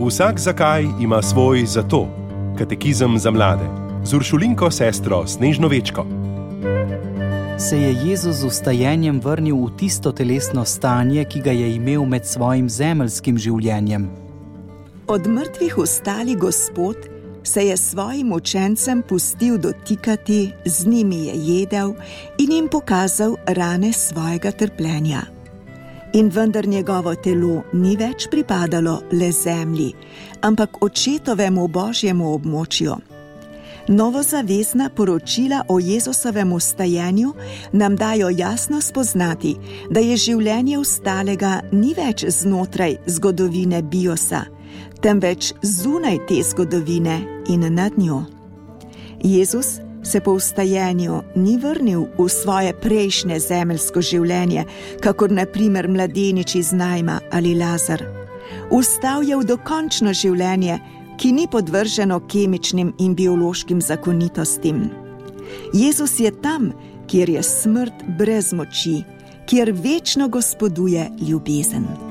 Vsak zakaj ima svoj zato. Katekizem za mlade. Z Uršulinko sestro Snežno Večko. Se je Jezus z vstajenjem vrnil v tisto telesno stanje, ki ga je imel med svojim zemeljskim življenjem. Od mrtvih vstali Gospod se je svojim učencem pustil dotikati, z njimi je jedel in jim pokazal rane svojega trpljenja. In vendar njegovo telo ni več pripadalo le zemlji, ampak očetovemu Božjemu območju. Novozavezna poročila o Jezusovem vstajenju nam dajo jasno spoznati, da je življenje vstalega ni več znotraj zgodovine biosa, temveč zunaj te zgodovine in nad njo. Jezus se po vstajenju ni vrnil v svoje prejšnje zemeljsko življenje, kakor na primer mladenič iz Najma ali Lazar. Vstal je v dokončno življenje, ki ni podvrženo kemičnim in biološkim zakonitostim. Jezus je tam, kjer je smrt brez moči, kjer večno gospoduje ljubezen.